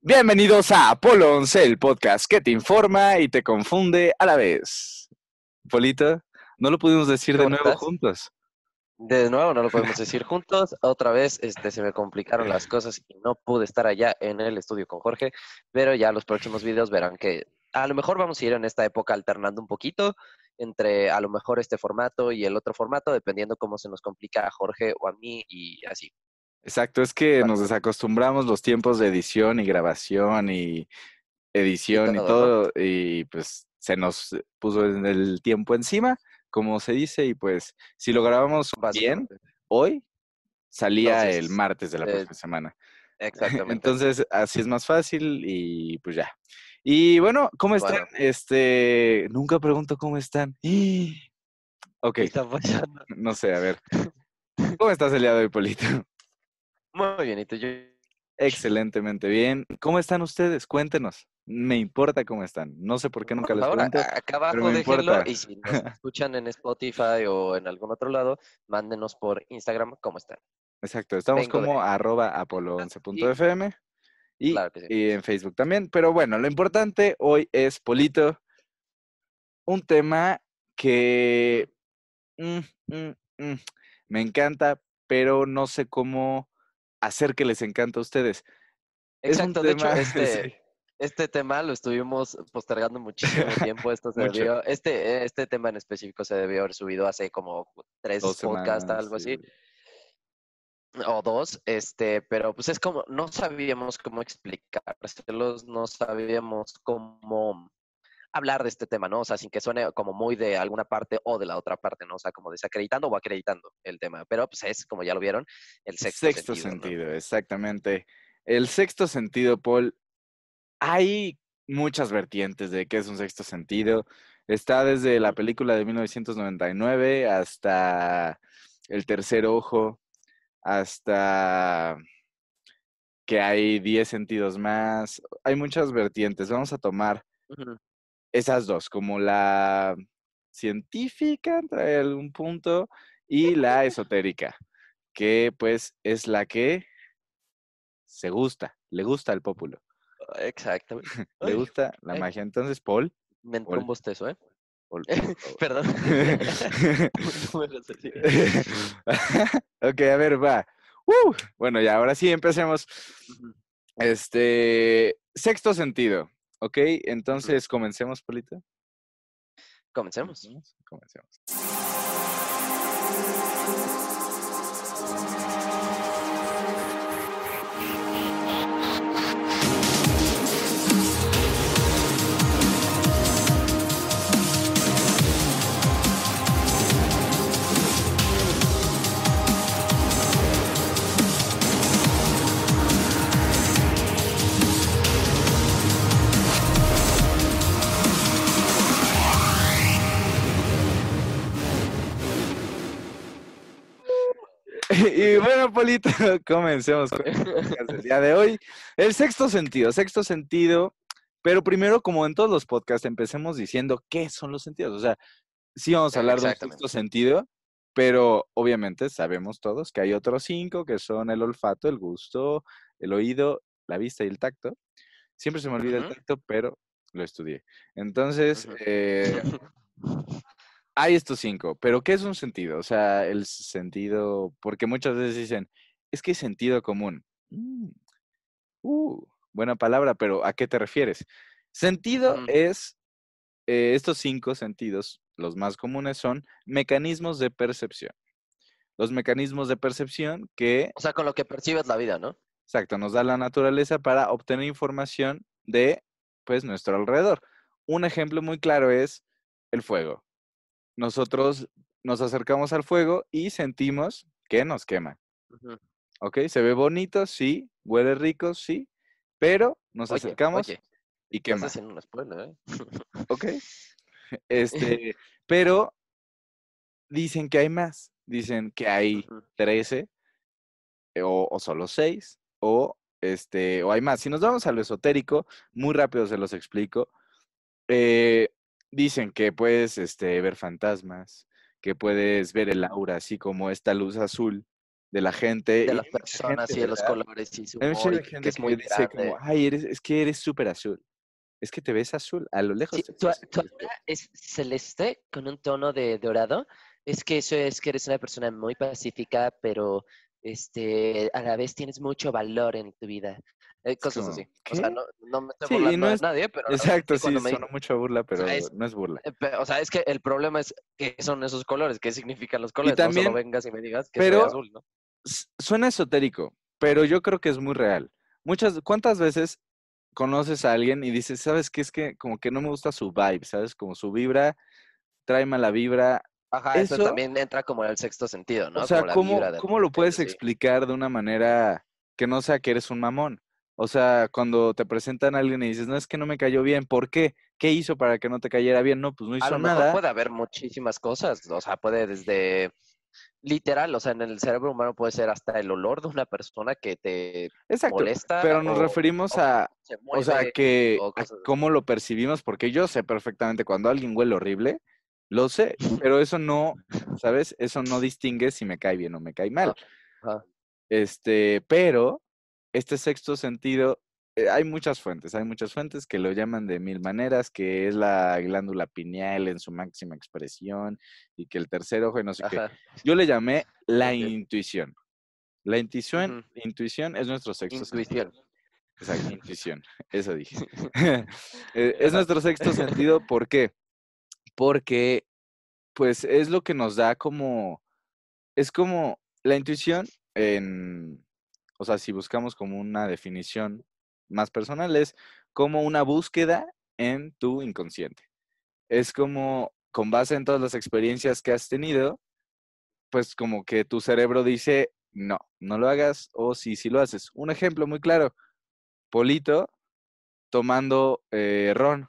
Bienvenidos a Apolo 11, el podcast que te informa y te confunde a la vez. Polito, no lo pudimos decir de ¿Cómo nuevo estás? juntos. De nuevo, no lo podemos decir juntos. Otra vez, se me complicaron las cosas y no pude estar allá en el estudio con Jorge, pero ya los próximos videos verán que a lo mejor vamos a ir en esta época alternando un poquito entre a lo mejor este formato y el otro formato, dependiendo cómo se nos complica a Jorge o a mí y así. Exacto, es que ¿Vale? nos desacostumbramos los tiempos de edición y grabación y Y edición y todo, ¿no? todo, y pues se nos puso el tiempo encima, como se dice, y pues si lo grabamos bien Básicamente. hoy, salía el Entonces, martes de la eh, próxima semana. exactamente. Entonces, así es más fácil y pues ya. Y bueno, ¿cómo están? Bueno, Nunca pregunto cómo están. Ok, ¿qué está pasando? no sé, a ver. ¿Cómo estás el día de hoy, Polito? Muy bien, ¿y tú? Excelentemente bien. ¿Cómo están ustedes? Cuéntenos. Me importa cómo están. No sé por qué nunca Por les favor, pregunto, acá pero me abajo déjenlo importa. y si nos escuchan en Spotify o en algún otro lado, mándenos por Instagram cómo están. Exacto, estamos Vengo como de... Y @apolo11.fm y, claro que sí. y en Facebook también. Pero bueno, lo importante hoy es, Polito, un tema Ujú. que mm, mm, mm, me encanta, pero no sé cómo hacer que les encante a ustedes. Es un Exacto, de hecho, tema, sí, este tema lo estuvimos postergando muchísimo tiempo. Esto se mucho. debió, este tema en específico se debió haber subido hace como Dos tres podcasts, semanas, algo sí. así, o dos, pero pues es como, no sabíamos cómo explicárselos, no sabíamos cómo hablar de este tema, ¿no? O sea, sin que suene como muy de alguna parte o de la otra parte, ¿no? O sea, como desacreditando o acreditando el tema. Pero pues es, como ya lo vieron, el sexto Sexto sentido, ¿no? sentido, exactamente. El sexto sentido, Paul, hay muchas vertientes de qué es un sexto sentido. Está desde la Ujú. película de 1999 hasta El tercer ojo, hasta que hay 10 sentidos más. Hay muchas vertientes. Vamos a tomar Ujú. esas dos, como la científica, trae algún punto, y la esotérica, que pues es la que le gusta al pópulo, Exactamente. le Ay, gusta la ay, magia. Entonces, Paul, me entró un Paul, bostezo, ¿eh? Paul, por favor. Perdón. No me lo sé. Ok, a ver, va. Bueno, ya, ahora sí, empecemos. Ujú, Sexto sentido, ¿ok? ujú. Entonces, comencemos, Polito. Comencemos. Comencemos, comencemos. Y bueno, Polito, comencemos con el podcast del día de hoy. El sexto sentido, pero primero, como en todos los podcasts, empecemos diciendo qué son los sentidos. O sea, sí vamos a hablar de un sexto Exactamente. sentido, pero obviamente sabemos todos que hay otros cinco, que son el olfato, el gusto, el oído, la vista y el tacto. Siempre se me olvida el Ujú, tacto, pero lo estudié. Entonces, ujú. hay estos cinco, pero ¿qué es un sentido? O sea, el sentido, porque muchas veces dicen, es que es sentido común. Mm, buena palabra, pero ¿a qué te refieres? Sentido Ujú. es, estos cinco sentidos, los más comunes son mecanismos de percepción. Los mecanismos de percepción que, O sea, con lo que percibes la vida, ¿no? exacto, nos da la naturaleza para obtener información de, pues, nuestro alrededor. Un ejemplo muy claro es el fuego. Nosotros nos acercamos al fuego y sentimos que nos quema. Ujú. ¿Ok? Se ve bonito, sí. Huele rico, sí. Pero nos Oye, acercamos oye, y estás quema. haciendo un spoiler, ¿eh? ¿Ok? Pero dicen que hay más. Dicen que hay Ujú, 13 o solo 6 o hay más. Si nos vamos a lo esotérico, muy rápido se los explico. Eh, Dicen que puedes ver fantasmas, que puedes ver el ujú. aura, así como esta luz azul. de la gente. De Y las hay mucha personas gente, y de los ¿verdad? colores y su Hay mucha humor y que gente es que me muy dice como, grande. ay, es que eres súper azul. Es que te ves azul. A lo Sí, lejos te ves tu, azul. tu aura es celeste con un tono de dorado. Es que eso es que eres una persona muy pacífica, pero a la vez tienes mucho valor en tu vida. Es Cosas así. como, O sea, ¿qué? no me estoy Sí, y burlando no de es, nadie, pero la verdad es exacto, que sí, cuando me sonó dicen, mucho a burla, o sea, pero no es burla. o sea, es que el problema es que son esos colores, qué significan los Y colores. No solo también, vengas y me digas que soy pero azul, ¿no? suena esotérico, pero yo creo que es muy real. ¿Cuántas veces conoces a alguien y dices, sabes qué? Es que como que no me gusta su vibe, ¿sabes? Como su vibra, trae mala vibra. Ajá, eso Eso, también entra como en el sexto sentido, o ¿no? sea, Como la ¿cómo, vibra de cómo lo repente, puedes eso sí. explicar de una manera que no sea que eres un mamón? O sea, cuando te presentan a alguien y dices, no, es que no me cayó bien, ¿por qué? ¿Qué hizo para que no te cayera bien? No, pues no A hizo lo mejor nada. puede haber muchísimas cosas, o sea, puede desde literal, o sea, en el cerebro humano puede ser hasta el olor de una persona que te Exacto, molesta pero nos referimos o cómo a, se o sea, mueve o a cosas así. cómo lo percibimos, porque yo sé perfectamente cuando alguien huele horrible, lo sé, pero eso no, ¿sabes? Eso no distingue si me cae bien o me cae mal. Ah, ajá, Pero este sexto sentido, hay muchas fuentes que lo llaman de mil maneras, que es la glándula pineal en su máxima expresión y que el tercer ojo y no sé qué. ajá, Yo le llamé la ok. intuición. La intuición, Ujú. intuición es nuestro sexto sentido. Intuición. Exacto, intuición, eso dije. Es nuestro sexto sentido, ¿por qué? Porque, pues, es lo que nos da como, es como la intuición o sea, si buscamos como una definición más personal, es como una búsqueda en tu inconsciente. Es como, con base en todas las experiencias que has tenido, pues como que tu cerebro dice, no, no lo hagas, o sí, sí lo haces. Un ejemplo muy claro, Polito tomando ron.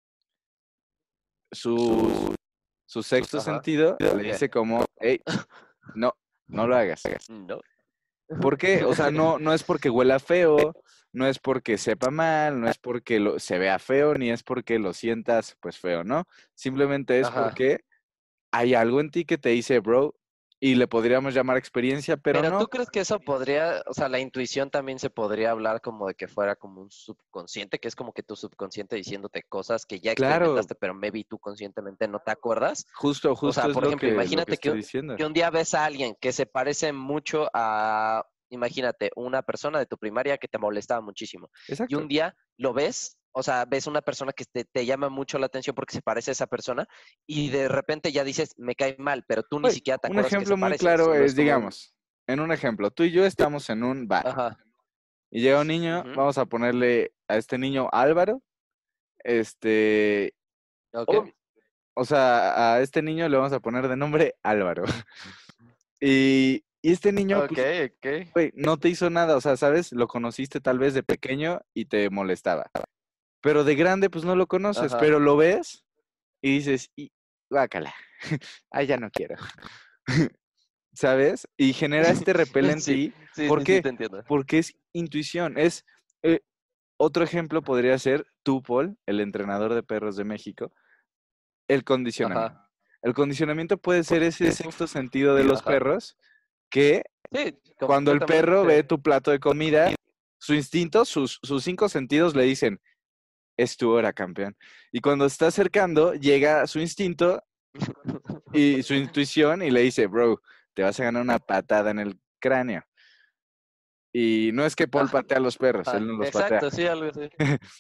Su, su sexto Ajá. sentido le ¿Qué? dice como, hey, no, no lo hagas. No. ¿Por qué? O sea, no, no es porque huela feo, no es porque sepa mal, no es porque se vea feo, ni es porque lo sientas pues feo, ¿no? Simplemente es Ajá. porque hay algo en ti que te dice, bro, y le podríamos llamar experiencia, pero Pero no. tú crees que eso podría, o sea, la intuición también se podría hablar como de que fuera como un subconsciente, que es como que tu subconsciente diciéndote cosas que ya Claro, experimentaste, pero maybe tú conscientemente no te acuerdas. justo, O justo sea, es por ejemplo, lo que imagínate estoy diciendo. que un día ves a alguien que se parece mucho a, imagínate, una persona de tu primaria que te molestaba muchísimo. Y un Exacto. día lo ves, o sea, ves una persona que te llama mucho la atención porque se parece a esa persona y de repente ya dices, me cae mal, pero tú ni Güey, siquiera te un acuerdas que ejemplo se muy parece, claro solo es, es como un, digamos, en un ejemplo, tú y yo estamos en un bar. ajá, Y llega un niño, ujú, vamos a ponerle a este niño Álvaro, este, ok, o, o sea, a este niño le vamos a poner de nombre Álvaro. Y este niño, ok, pues, ok, güey, no te hizo nada, o sea, ¿sabes? Lo conociste tal vez de pequeño y te molestaba. Pero de grande, pues no lo conoces, ajá. pero lo ves y dices, y guácala, ay, ya no quiero, ¿sabes? Y genera este repel en Sí, ti. sí, ¿Por sí, sí, qué? te entiendo. Porque es intuición, eh, otro ejemplo podría ser tú, Paul, el entrenador de perros de México, el condicionamiento. Ajá, El condicionamiento puede ser ese uf, sexto sentido de los ajá. perros que Sí, cuando el perro completamente. ve tu plato de comida, su instinto, sus cinco sentidos le dicen, es tu hora, campeón. Y cuando está acercando, llega su instinto y su intuición y le dice, bro, te vas a ganar una patada en el cráneo. Y no es que Paul patea a los perros, él Ajá, no los patea. exacto, sí, algo así.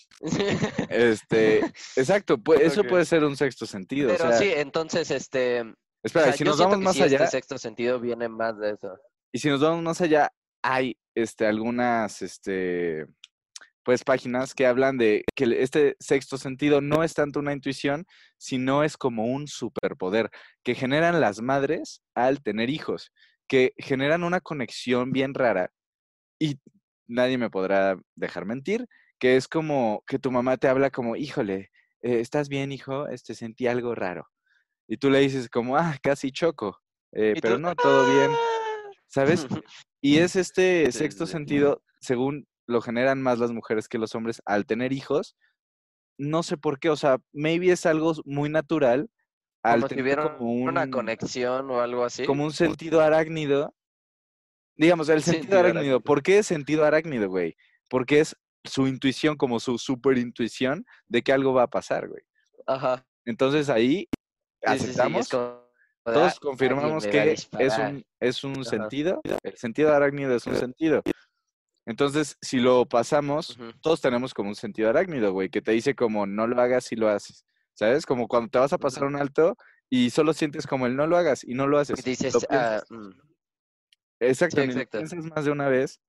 Este, exacto, eso Okay. puede ser un sexto sentido. O Pero sea, sí, entonces, o espera, y sea, si yo nos siento vamos que más sí, este allá, sexto sentido viene más de eso. hay algunas pues páginas que hablan de que este sexto sentido no es tanto una intuición, sino es como un superpoder que generan las madres al tener hijos, que generan una conexión bien rara y nadie me podrá dejar mentir, que es como que tu mamá te habla como, híjole, ¿estás bien, hijo? Sentí algo raro. Y tú le dices como, casi choco, Y pero tú, no, todo bien, ¡ah! ¿sabes? Y es este Sí, sexto sí, sí. sentido, según lo generan más las mujeres que los hombres al tener hijos, no sé por qué, o sea, maybe es algo muy natural al Como si tener hubiera una conexión o algo así. como un sentido arácnido Digamos, el sentido Sentido arácnido. arácnido. ¿Por qué es sentido arácnido, güey? Porque es su intuición, como su super intuición de que algo va a pasar, güey. Ajá. Entonces ahí Sí, y es aceptamos, como de, todos alguien confirmamos me va a que disparar. es un Ajá. sentido, el sentido arácnido es un sentido. Entonces, si lo pasamos, Ujú, todos tenemos como un sentido arácnido, güey, que te dice como no lo hagas si lo haces. ¿Sabes? Como cuando te vas a pasar ujú. un alto y solo sientes como el no lo hagas y no lo Y haces. Lo dices, piensas. sí, Exacto, ni lo exacto. piensas más de una vez.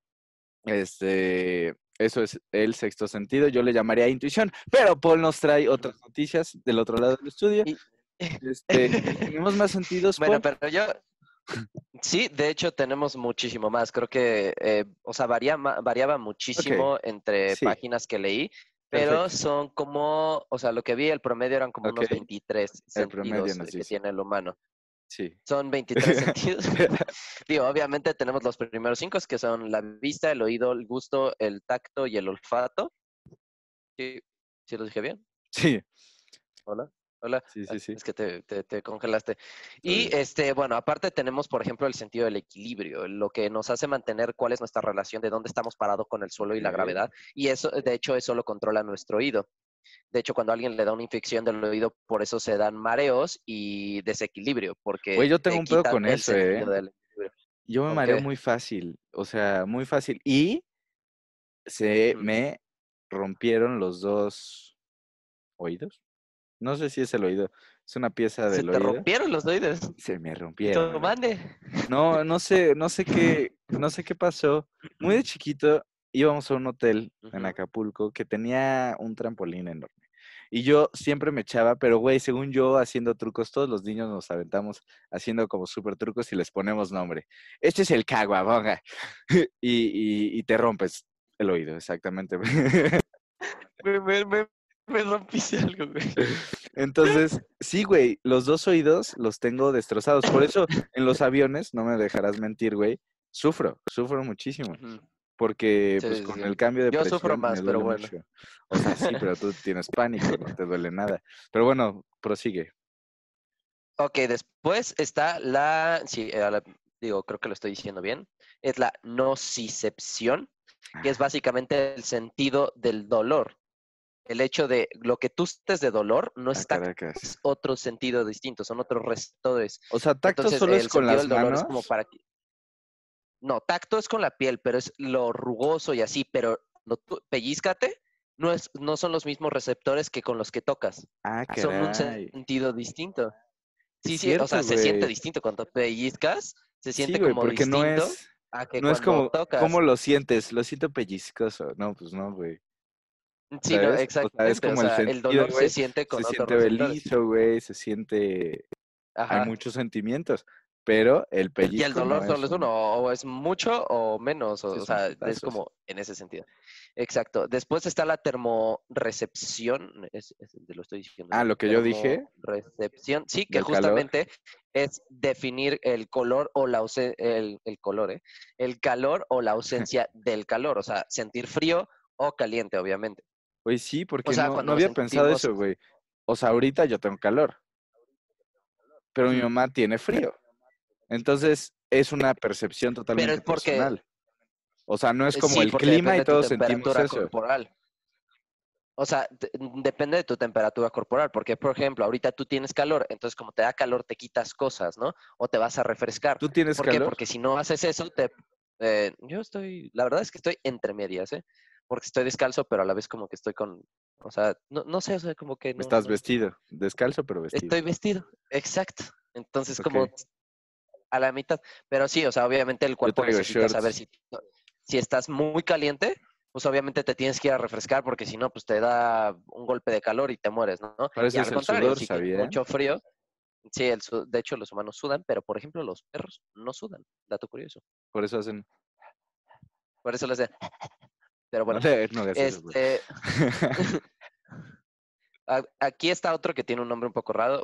Eso es el sexto sentido. Yo le llamaría intuición. Pero Paul nos trae Ujú. otras noticias del otro lado del estudio. Y- ¿Tenemos más sentidos, Bueno, Paul? pero yo, sí, de hecho tenemos muchísimo más. Creo que, o sea, variaba Ok, muchísimo entre sí, páginas que leí, pero perfecto. son como, o sea, lo que vi, el promedio eran como Ok, unos 23 el promedio sentidos nos que dice. tiene el humano. Sí. Son 23 sentidos. Digo, obviamente tenemos los primeros 5, que son la vista, el oído, el gusto, el tacto y el olfato. Sí, ¿sí lo dije bien? Sí, Hola, hola. sí, Ah, sí, sí. es que te congelaste. Todo Y bien. bueno, aparte tenemos, por ejemplo, el sentido del equilibrio, lo que nos hace mantener cuál es nuestra relación de dónde estamos parados con el suelo Ok. y la gravedad. Y eso, de hecho, eso lo controla nuestro oído. De hecho, cuando a alguien le da una infección del oído, por eso se dan mareos y desequilibrio, Güey, porque yo tengo te un pedo quitan con el eso, ¿eh? sentido del equilibrio. Yo me ¿Con mareo qué? muy fácil, o sea, muy fácil. Y se Ujú. me rompieron los dos oídos. No sé si es el oído, es una pieza Se del te oído. rompieron los oídos. Se me Y rompieron, todo güey. mande. No, no sé qué pasó. Muy de chiquito íbamos a un hotel en Ujú. Acapulco que tenía un trampolín enorme. Y yo siempre me echaba, pero güey, según yo, haciendo trucos, todos los niños nos aventamos haciendo como súper trucos y les ponemos nombre. Este es el caguabonga. Y te rompes el oído, exactamente. Me, me, me, me rompiste algo, güey. Entonces, sí, güey, los dos oídos los tengo destrozados. Por eso en los aviones, no me dejarás mentir, güey, sufro muchísimo. Ujú. Porque pues Sí, sí, con sí. el cambio de Yo sufro presión me más, pero duele bueno. mucho. O sea, sí, pero tú tienes pánico, no te duele nada. Pero bueno, prosigue. Ok, después está sí, digo, creo que lo estoy diciendo bien, es la nocicepción, que es Ah, básicamente el sentido del dolor. El hecho de lo que tú sientes de dolor no a es tacto, Caracas. es otro sentido distinto, son otros receptores. O sea, tacto Entonces, solo es el con sentido las del dolor es como manos. para que... No, tacto es con la piel, pero es lo rugoso y así, pero no, pellízcate, no son los mismos receptores que con los que tocas. Ah, Son un caray. sentido distinto. Es Sí, sí, o sea, cierto, se siente güey. distinto cuando pellizcas, se Sí, siente güey, como porque distinto a que no es cuando como, ¿cómo tocas. lo sientes? Lo siento pellizcoso. No, pues no, güey. Sí, no, ¿Sabes? O sea, es exactamente, o como el sea, el sentido, dolor se güey. siente Se con otros siente receptores. belizo, güey. Se siente. Hay Ajá. muchos sentimientos. Pero el Y el pellizco no dolor es solo es uno, un. o es mucho o menos, Sí, o es un sea, es putazo, sí. como en ese sentido. Exacto. Después está la termorrecepción, lo estoy diciendo Ah, bien, lo que yo dije termorrecepción, sí, que del calor. justamente es definir el color o la el color, ¿eh? El calor o la ausencia del calor, o sea, sentir frío o caliente, obviamente. Pues sí, O porque sea, no cuando nos había pensado sentimos, eso, güey. O sea, ahorita yo tengo calor, pero mi ujú, mamá tiene frío. Entonces, es una percepción pero totalmente es porque, personal. O sea, no es como sí, el porque clima depende y de tu todos sentimos temperatura eso. corporal. O sea, depende de tu temperatura corporal, porque, por ejemplo, ahorita tú tienes calor, entonces como te da calor te quitas cosas, ¿no? O te vas a refrescar. ¿Tú tienes ¿Por qué? calor? Porque si no haces eso, yo estoy, la verdad es que estoy entre medias, ¿eh? Porque estoy descalzo, pero a la vez como que estoy o sea, no sé, o sea, como que Estás vestido, descalzo, pero vestido. estoy vestido, exacto. Entonces Ok. como a la mitad, pero sí, o sea, obviamente el Yo cuerpo traigo necesita saber shorts. si estás muy caliente, pues obviamente te tienes que ir a refrescar porque si no, pues te da un golpe de calor y te mueres, ¿no? Para Y eso es al el contrario, sudor, si tienes ¿sabían? mucho frío, sí, de hecho los humanos sudan, pero por ejemplo los perros no sudan, dato curioso. Por eso hacen. Por eso les de, pero No bueno, no hagas eso, güey. este, aquí está otro que tiene un nombre un poco raro,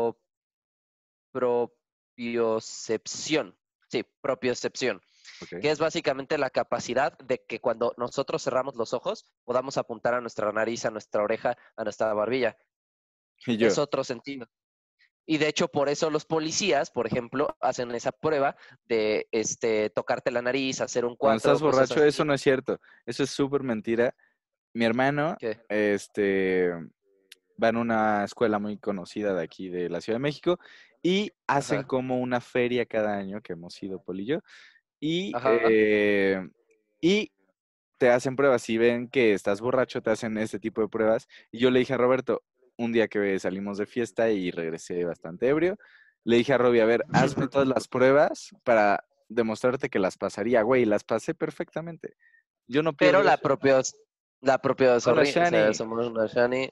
propiocepción. Sí, propiocepción, Ok. que es básicamente la capacidad de que cuando nosotros cerramos los ojos podamos apuntar a nuestra nariz, a nuestra oreja, a nuestra barbilla. Y yo, Es otro sentido. Y de hecho, por eso los policías, por ejemplo, hacen esa prueba de tocarte la nariz, hacer un Cuando estás 4, cosas borracho, eso así. no es cierto. Eso es súper mentira. Mi hermano, ¿Qué? va en una escuela muy conocida de aquí de la Ciudad de México y hacen Ajá, como una feria cada año que hemos ido, Poli y yo, y, ajá. eh, y te hacen pruebas. Si ven que estás borracho, te hacen este tipo de pruebas. Y yo le dije a Roberto, un día que salimos de fiesta y regresé bastante ebrio, le dije a Robbie, a ver, hazme todas las pruebas para demostrarte que las pasaría, güey, y las pasé perfectamente. Yo no Pero pierdo eso. la propia, Hola, sorry, o sea, Shani. somos una Shani.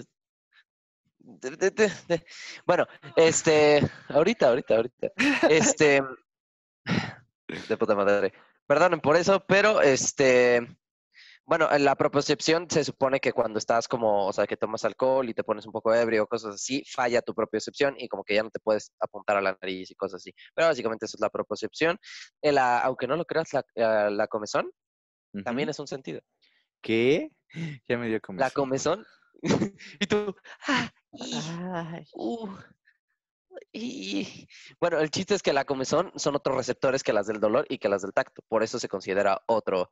Bueno, ahorita. Este, de puta madre. Perdonen por eso, pero bueno, en la propiocepción se supone que cuando estás como, o sea, que tomas alcohol y te pones un poco ebrio o cosas así, falla tu propiocepción y como que ya no te puedes apuntar a la nariz y cosas así. Pero básicamente eso es la propiocepción. Aunque no lo creas, la comezón Ujú. también es un sentido. ¿Qué? Ya me dio La comezón. comezón y tú, ah, Ay. uh, y... Bueno, el chiste es que la comezón son otros receptores que las del dolor y que las del tacto. Por eso se considera otro.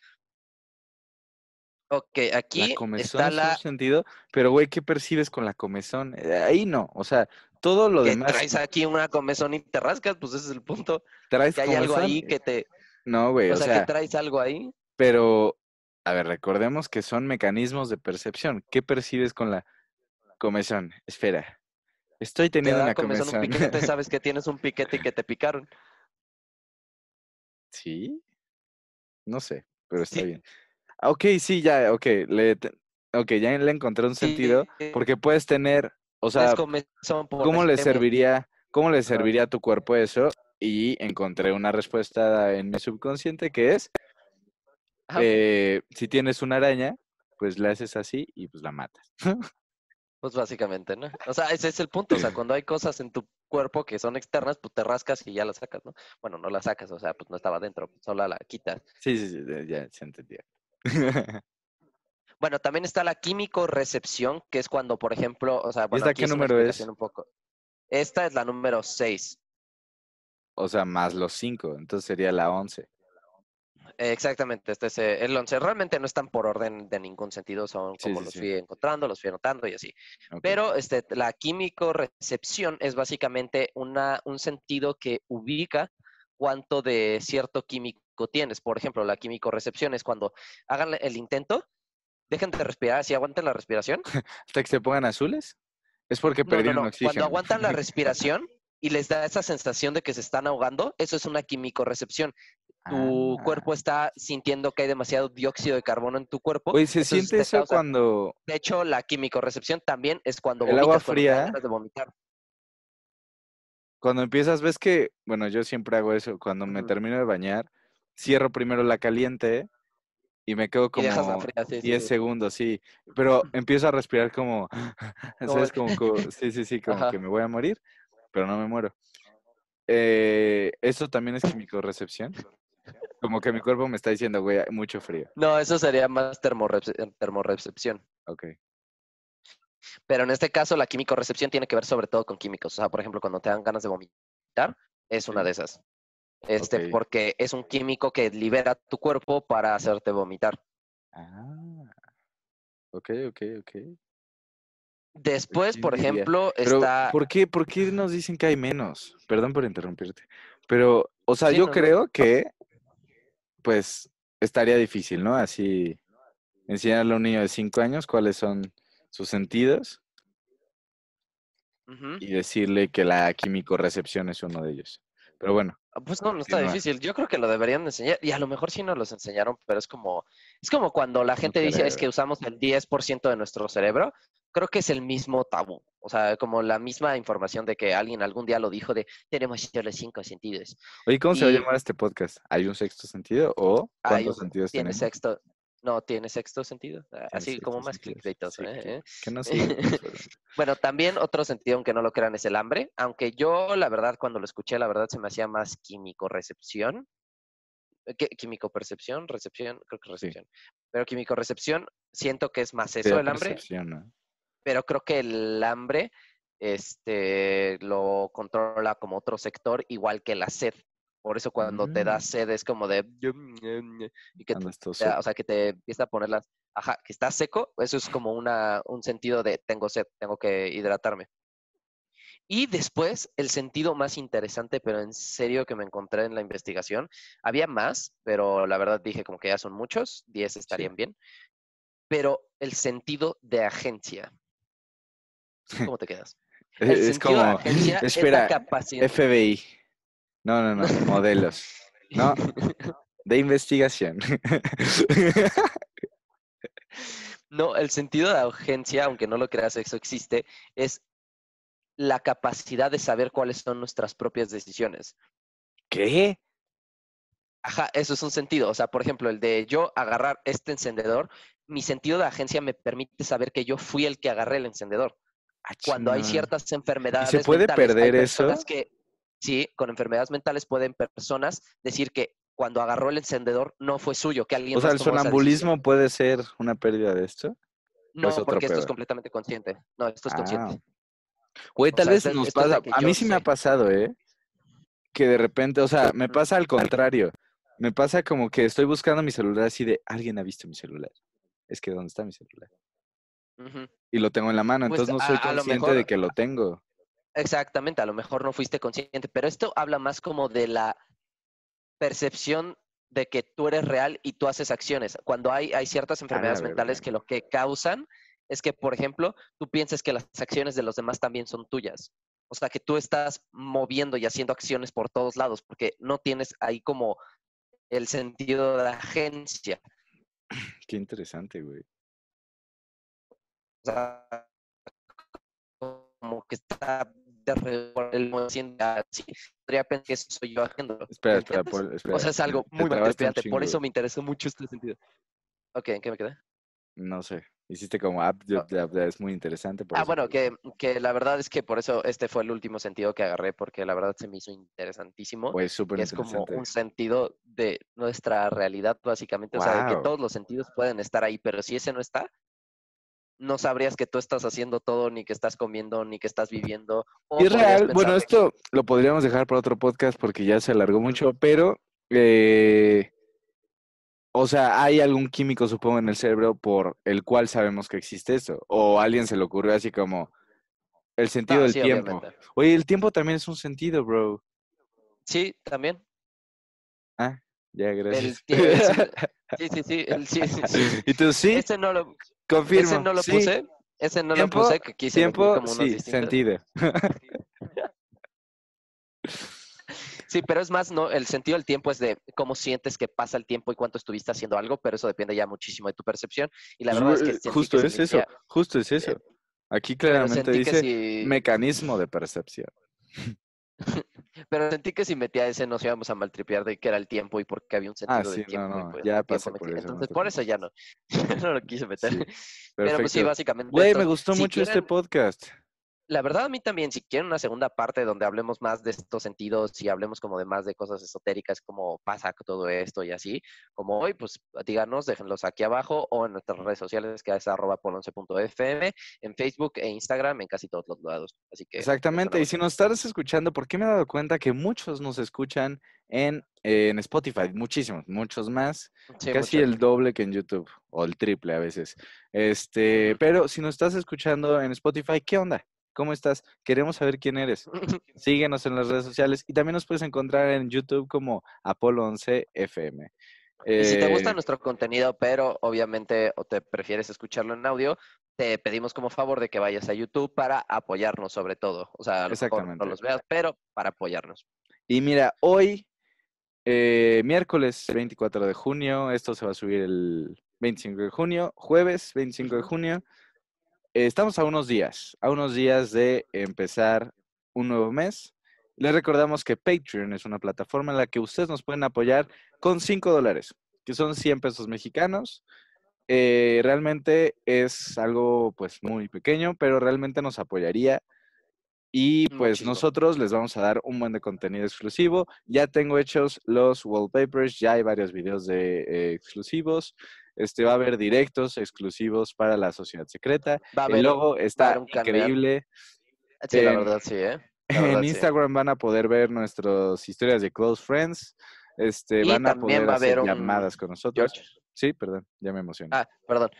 Ok, La aquí comezón está es un la sentido, pero güey, ¿qué percibes con la comezón? Ahí no, o sea, todo lo que demás, traes aquí una comezón y te rascas, pues ese es el punto. ¿traes Que hay algo comezón? ahí que te, No, güey, o o sea, que sea, traes algo ahí, pero, a ver, recordemos que son mecanismos de percepción. ¿Qué percibes con la comezón? Espera, estoy te teniendo da una comezón un comezón. piquete, sabes que tienes un piquete y que te picaron. ¿Sí? No sé, pero está Sí, bien. Ah, ok, sí, ya, ok, ok, ya le encontré un sentido, porque puedes tener, o tienes sea, comezón, por ejemplo. cómo le Ajá. serviría a tu cuerpo eso? Y encontré una respuesta en mi subconsciente que es, Ajá, si tienes una araña, pues le haces así y pues la matas. pues básicamente, ¿no? O sea, ese es el punto. O sea, cuando hay cosas en tu cuerpo que son externas, pues te rascas y ya las sacas, ¿no? Bueno, no las sacas, o sea, pues no estaba dentro, solo la quitas. Sí, sí, sí, ya se entendía. Bueno, también está la químico-recepción, que es cuando, por ejemplo, o sea, ¿Y bueno, esta aquí qué es una número es? explicación un poco. Esta es la número 6. O sea, más los 5, entonces sería la 11. Exactamente, este es el 11. Realmente no están por orden de ningún sentido, son Sí, como sí, los sí. fui encontrando, los fui anotando y así. Ok. Pero la químico-recepción es básicamente un sentido que ubica cuánto de cierto químico tienes. Por ejemplo, la químico-recepción es cuando hagan el intento, dejen de respirar, si aguanten la respiración. ¿Hasta que se pongan azules? Es porque No, no, perdieron no. Cuando oxígeno. aguantan la respiración y les da esa sensación de que se están ahogando, eso es una quimicorrecepción. Tu Ah. cuerpo está sintiendo que hay demasiado dióxido de carbono en tu cuerpo, Oye, ¿se entonces siente te eso causa. cuando De hecho, la quimicorrecepción también es cuando el agua vomitas, cuando te dan fría, ganas de vomitar. cuando empiezas, ves que, bueno, yo siempre hago eso, cuando me Ujú. termino de bañar, cierro primero la caliente y me quedo Y dejas la como fría, sí, sí, 10 sí. segundos, sí, pero empiezo a respirar como, Como ¿sabes? Sí, sí, sí, como que Ajá. me voy a morir, pero no me muero. ¿Eso también es quimicorrecepción? Como que mi cuerpo me está diciendo, güey, hay mucho frío. No, eso sería más termorrecepción. Ok, Pero en este caso, la quimicorrecepción tiene que ver sobre todo con químicos. O sea, por ejemplo, cuando te dan ganas de vomitar, es una sí, de esas. ok. Porque es un químico que libera tu cuerpo para hacerte vomitar. Ah, ok, ok, ok. Pues, Después, ¿quién por diría? ejemplo, Pero, está... por qué nos dicen que hay menos? Perdón por interrumpirte. Pero, o sea, Sí, yo no, no. creo que, pues, estaría difícil, ¿no? Así, enseñarle a un niño de 5 años cuáles son sus sentidos Ujú. y decirle que la químico-recepción es uno de ellos. Pero bueno, Pues no, no está continúa. difícil. Yo creo que lo deberían de enseñar. Y a lo mejor sí nos los enseñaron, pero es como cuando la No gente dice es creo. que usamos el 10% de nuestro cerebro. Creo que es el mismo tabú. O sea, como la misma información de que alguien algún día lo dijo de tenemos solo 5 sentidos. Oye, ¿cómo se va a Y llamar este podcast? ¿Hay un sexto sentido o hay cuántos un, sentidos tiene tenemos? sexto, no, tiene sexto sentido. Tiene Así como sexto más sentido. clickbaitoso, Sí, ¿eh? que nos sigan, por favor. Bueno, también otro sentido, aunque no lo crean, es el hambre. Aunque yo, la verdad, cuando lo escuché, la verdad se me hacía más químico-recepción. Químico-percepción, recepción, creo que Sí, recepción. Pero químico-recepción, siento que es más eso sería el hambre, percepción, ¿no? pero creo que el hambre lo controla como otro sector, igual que la sed. Por eso cuando te da sed es como de... Y que Andas todo o sea, que te empieza a poner las... Ajá, que está seco, eso es como un sentido de tengo sed, tengo que hidratarme. Y después, el sentido más interesante, pero en serio que me encontré en la investigación, había más, pero la verdad dije como que ya son muchos, 10 Sí. estarían bien, pero el sentido de agencia, ¿cómo te quedas? El Es sentido de como, agencia es la espera, capacidad. FBI. No, modelos. No, de investigación. No, el sentido de agencia, aunque no lo creas, eso existe, es la capacidad de saber cuáles son nuestras propias decisiones. ¿Qué? Ajá, eso es un sentido. O sea, por ejemplo, el de yo agarrar este encendedor, mi sentido de agencia me permite saber que yo fui el que agarré el encendedor. Ah, Cuando hay chingada. ciertas ¿Y se enfermedades puede mentales, hay perder personas eso? que, sí, con enfermedades mentales pueden personas decir que cuando agarró el encendedor no fue suyo, que alguien O sea, más ¿el tomó esa decisión. sonambulismo puede ser una pérdida de esto? ¿O es No, otro porque esto es pedo? completamente consciente. No, esto es Ah. consciente. Güey, O tal sea, vez esto, nos esto es pasa. de que A mí yo sí me ha sé. pasado, ¿eh? Que de repente, o sea, me Ujú, pasa al contrario. Me pasa como que estoy buscando mi celular así de, alguien ha visto mi celular. Es que, ¿dónde está mi celular? ujú. Y lo tengo en la mano, Pues entonces no soy a lo consciente de mejor, que lo tengo. exactamente, a lo mejor no fuiste consciente, pero esto habla más como de la percepción de que tú eres real y tú haces acciones. Cuando hay ciertas A la enfermedades verga. mentales que lo que causan es que, por ejemplo, tú pienses que las acciones de los demás también son tuyas. O sea, que tú estás moviendo y haciendo acciones por todos lados, porque no tienes ahí como el sentido de agencia. Qué interesante, güey. O sea, como que está de alrededor del mundo haciendo así. Podría pensar que eso soy yo haciéndolo. Espera, ¿Me espera, entiendes? O espera. sea, es algo Te muy trabaste un maltripiante. Por chingo. eso me interesó mucho este sentido. Ok, ¿en qué me quedé? No sé. Hiciste como, es muy interesante, por Ah, eso. bueno, que la verdad es que por eso este fue el último sentido que agarré, porque la verdad se me hizo interesantísimo, Güey, súper que es como interesante. un sentido de nuestra realidad, básicamente, o sea, de que Wow. todos los sentidos pueden estar ahí, pero si ese no está, no sabrías que tú estás haciendo todo, ni que estás comiendo, ni que estás viviendo, Y o es podrías real, bueno, pensar de, esto lo podríamos dejar para otro podcast porque ya se alargó mucho, pero, eh, o sea, hay algún químico, supongo, en el cerebro por el cual sabemos que existe eso. O a alguien se le ocurrió así como el sentido no, del sí, tiempo. obviamente. Oye, el tiempo también es un sentido, bro. Sí, también. Ah, ya, gracias. Sí, sí, sí, sí, sí, sí. ¿Y tú sí? Ese no lo, ese Confirmo, no lo sí. puse, ese no lo Tiempo, puse, que quise elegir tiempo, como unos sí, distintos. sentido. Sí, pero es más, no, el sentido del tiempo es de cómo sientes que pasa el tiempo y cuánto estuviste haciendo algo, pero eso depende ya muchísimo de tu percepción. Y la Pues, verdad es que sentí que justo si es eso, metía, justo es eh, eso. Aquí pero claramente sentí que dice si, mecanismo de percepción. pero sentí que si metía ese nos íbamos a maltripear de que era el tiempo y porque había un Ah, sentido sí, del no, tiempo y no, pues ya el tiempo pasé no por existe. eso, no Entonces te por eso ya preocupes. no, no lo quise meter. Sí, Pero pues sí, perfecto. básicamente Güey, me estos, gustó si mucho este quieren, podcast. la verdad, a mí también, si quieren una segunda parte donde hablemos más de estos sentidos y hablemos como de más de cosas esotéricas, como pasa todo esto y así, como hoy, pues díganos, déjenlos aquí abajo o en nuestras redes sociales, que es @polonce.fm, en Facebook e Instagram, en casi todos los lados. Así que eso Exactamente, nada y más. si nos estás escuchando, ¿por qué me he dado cuenta que muchos nos escuchan en Spotify? Muchísimos, muchos más, Sí, casi muchos. el doble que en YouTube, o el triple a veces. Ujú. Pero si nos estás escuchando en Spotify, ¿qué onda? ¿Cómo estás? Queremos saber quién eres. Síguenos en las redes sociales y también nos puedes encontrar en YouTube como Apolo 11 FM. Y si te gusta Eh, nuestro contenido, pero obviamente o te prefieres escucharlo en audio, te pedimos como favor de que vayas a YouTube para apoyarnos sobre todo. O sea, a lo mejor no exactamente. los veas, pero para apoyarnos. Y mira, hoy miércoles 24 de junio, esto se va a subir el 25 de junio, jueves 25 de Ujú. junio. Estamos a unos días de empezar un nuevo mes. Les recordamos que Patreon es una plataforma en la que ustedes nos pueden apoyar con $5, que son 100 pesos mexicanos. Realmente es algo pues muy pequeño, pero realmente nos apoyaría y pues Muchísimo. nosotros les vamos a dar un buen de contenido exclusivo. Ya tengo hechos los wallpapers, ya hay varios videos de exclusivos. Va a haber directos exclusivos para la sociedad secreta. Va a El haber, logo va a está haber un canal. increíble. Sí, la En, verdad, sí, ¿eh? La en verdad, sí. Instagram van a poder ver nuestras historias de close friends. Y Van a también poder va a hacer haber un... llamadas con nosotros. George. Sí, perdón, ya me emocioné. Ah, perdón.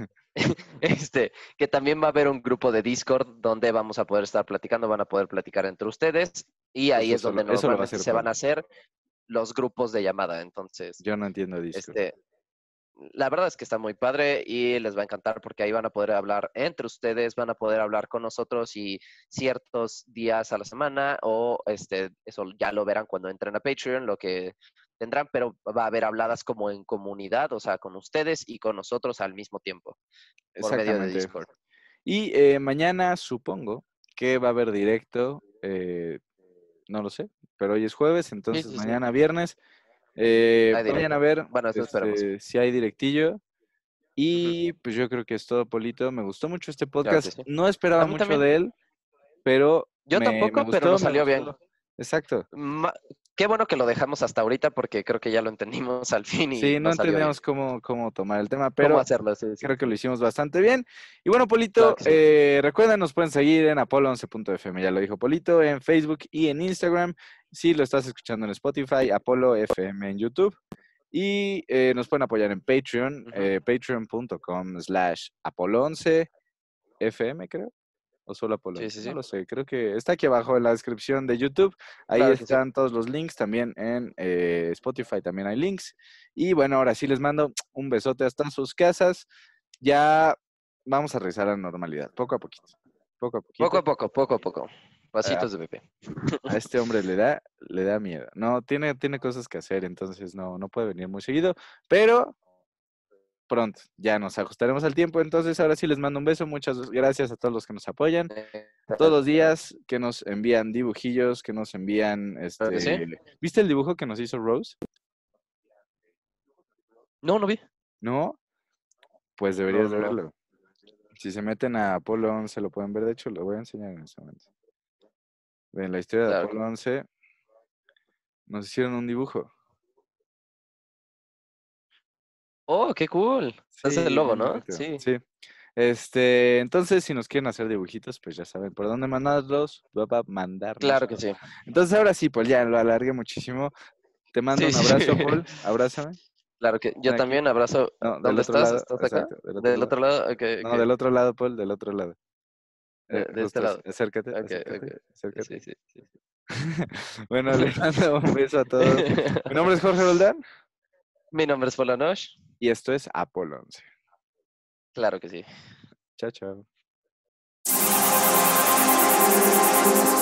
Que también va a haber un grupo de Discord donde vamos a poder estar platicando, van a poder platicar entre ustedes y ahí Justo es donde eso lo va a normalmente hacer se van Pablo. a hacer los grupos de llamada. Entonces, Yo no entiendo Discord. este, la verdad es que está muy padre y les va a encantar porque ahí van a poder hablar entre ustedes, van a poder hablar con nosotros y ciertos días a la semana o eso ya lo verán cuando entren a Patreon, lo que tendrán, pero va a haber habladas como en comunidad, o sea, con ustedes y con nosotros al mismo tiempo por medio de Exactamente. Discord. Y mañana supongo que va a haber directo. No lo sé, pero hoy es jueves, Sí, entonces sí, sí. mañana viernes. Hay Vayan a directo. ver Bueno, eso esperamos. si hay directillo. Ujú. Y pues yo creo que es todo, Polito. Me gustó mucho este Claro podcast. que sí. No A esperaba mí mucho también. de él, pero Yo me tampoco, pero gustó, nos me salió bien. gustó. Exacto. Qué bueno que lo dejamos hasta ahorita porque creo que ya lo entendimos al fin y Sí, no nos salió bien. entendíamos cómo tomar el tema, ¿Cómo pero hacerlo? Sí, sí. creo que lo hicimos bastante bien. Y bueno, Claro Polito, que sí. recuerden, nos pueden seguir en apolo11.fm, ya lo dijo Polito, en Facebook y en Instagram. Si lo estás escuchando en Spotify, Apolo FM en YouTube. Y nos pueden apoyar en Patreon, Ujú. patreon.com/apolo11fm, creo. O solo Apolo Sí, 11, sí, no sí. lo sé. Creo que está aquí abajo en la descripción de YouTube. Ahí Claro que sí. están todos los links. También en Spotify también hay links. Y bueno, ahora sí les mando un besote hasta sus casas. Ya vamos a regresar a la normalidad, poco a poquito. Poco a Poco poquito. a poco, poco a poco. A, Pasitos de bebé. a este hombre le da miedo. No, tiene cosas que hacer, entonces no puede venir muy seguido. Pero pronto, ya nos ajustaremos al tiempo. Entonces, ahora sí les mando un beso. Muchas gracias a todos los que nos apoyan. Todos los días que nos envían dibujillos, que nos envían, Claro que sí. ¿viste el dibujo que nos hizo Rose? No, no vi. ¿No? Pues No, deberías de no, no. verlo. Si se meten a Apolo 11 lo pueden ver. De hecho, lo voy a enseñar en este momento. Ven, la historia de Claro. Apolo 11 nos hicieron un dibujo. Oh, qué cool. Es el Sí, logo, bien ¿no? bonito. Sí. Sí. Entonces, si nos quieren hacer dibujitos, pues ya saben por dónde mandarlos, Claro mandárnoslos. que sí. Entonces, ahora sí, pues ya lo alargué muchísimo. Te mando Sí, un sí, sí. abrazo, Paul. Abrázame. Claro que yo Ven aquí. también abrazo. No, del ¿Dónde otro estás? lado. ¿Estás acá? Exacto, del otro ¿Del lado. otro lado? Ok, No, ok. del otro lado, Paul, del otro lado. De este Justo, lado. acércate, Ok, acércate, ok. acércate. Sí, sí, sí. Bueno, les mando un beso a todos. Mi nombre es Jorge Roldán Mi nombre es Polanosh. y esto es Apolo 11. Claro que sí. Chao, chao.